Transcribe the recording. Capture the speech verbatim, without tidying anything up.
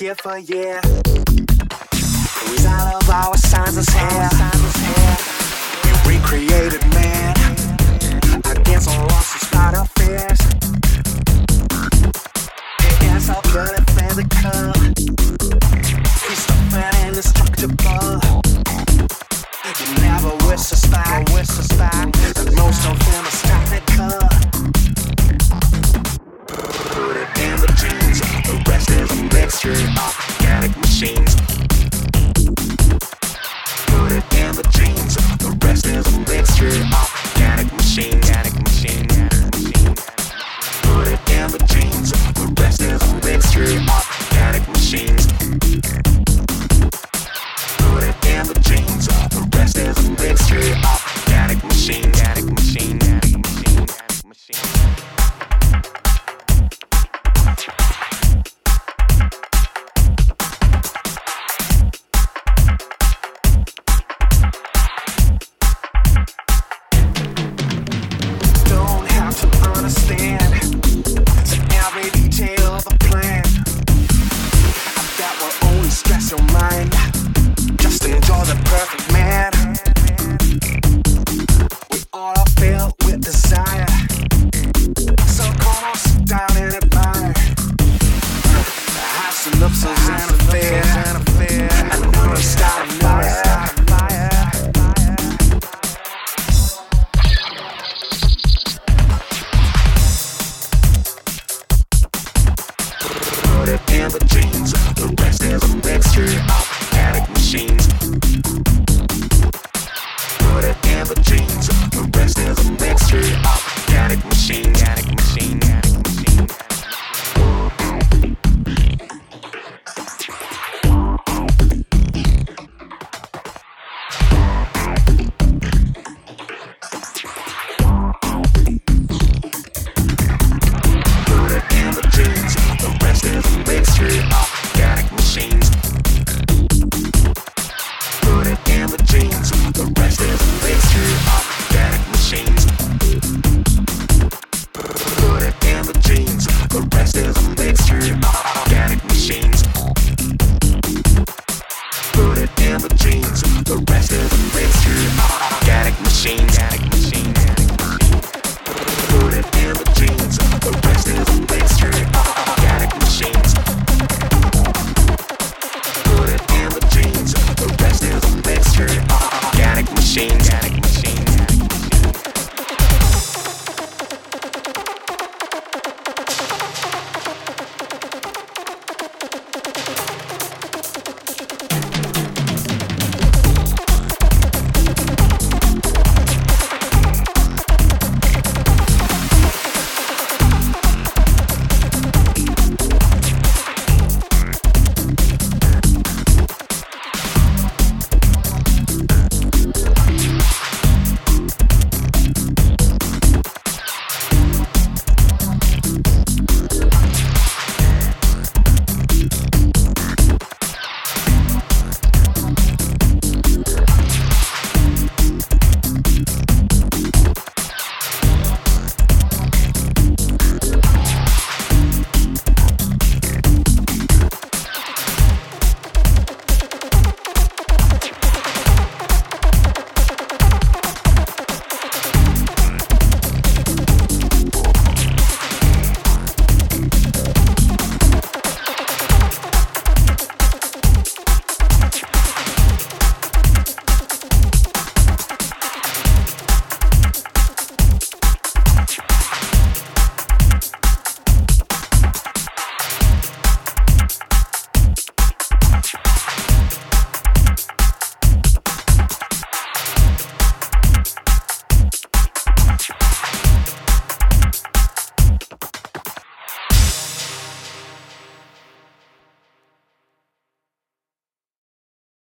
year for year. With all of our signs is here. We recreated man against all loss and start our fears. It's all good and physical. He's tough and indestructible. You never wish to stop, wish to stop. Most of them are technical. Put it in the genes. The rest is a mixture of organic machines. Put it in the genes. The rest is a mixture of organic machines. Organic machine, organic machine. Put it in the genes. The rest is a mixture of organic machines. Put it in the genes. The rest is a mixture of organic machines. Organic machine, organic machine, organic machine. Understand to every detail of the plan. That will only stress your mind. Just enjoy the perfect man. We all are filled with desire. So come on, sit down and admire. Have some nuptials and affairs. And now it's start a fire. And the genes, the rest is a mixture of organic machines. Put it in the genes, the rest is a mixture of organic machines.